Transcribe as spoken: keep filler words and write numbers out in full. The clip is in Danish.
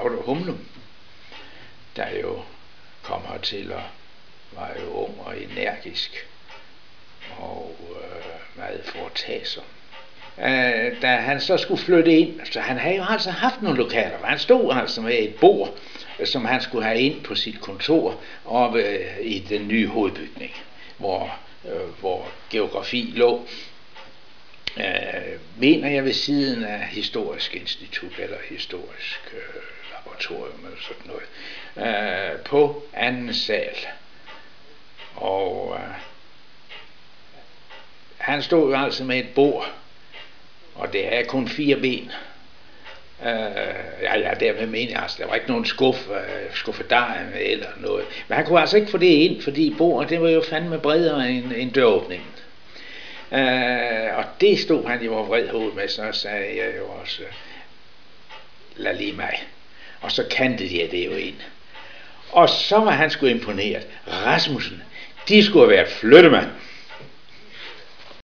Otto Humlum, der jo kom hertil og var jo ung og energisk og øh, meget foretagsom. Øh, da han så skulle flytte ind, så han havde jo altså haft nogle lokaler, han stod altså med et bord, som han skulle have ind på sit kontor oppe øh, i den nye hovedbygning, hvor, øh, hvor geografi lå. Øh, mener jeg ved siden af Historisk Institut eller Historisk øh, Laboratorium eller sådan noget, øh, på anden sal. Og øh, han stod jo altså med et bord, og det er kun fire ben. Øh, ja, ja, dermed mener jeg altså, der var ikke nogen skuff, uh, skuffedar eller noget. Men han kunne altså ikke få det ind, fordi bordet, det var jo fandme bredere end, end døråbningen. Uh, og det stod han jo vred hoved med, så sagde jeg jo også, lad lige mig. Og så kantede jeg det jo ind. Og så var han sgu imponeret. Rasmussen, de skulle have været flyttemand.